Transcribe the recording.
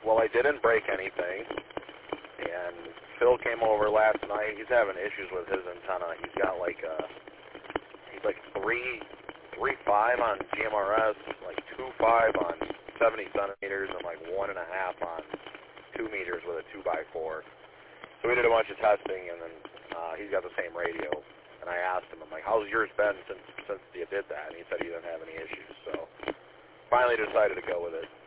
well, I didn't break anything. And Phil came over last night. He's having issues with his antenna. He's got like 3.5 on GMRS, like 2.5 on 70 centimeters, and like 1.5 on 2 meters with a 2x4. So we did a bunch of testing, and then he's got the same radio. And I asked him, I'm like, how's yours been since you did that? And he said he didn't have any issues. So finally decided to go with it.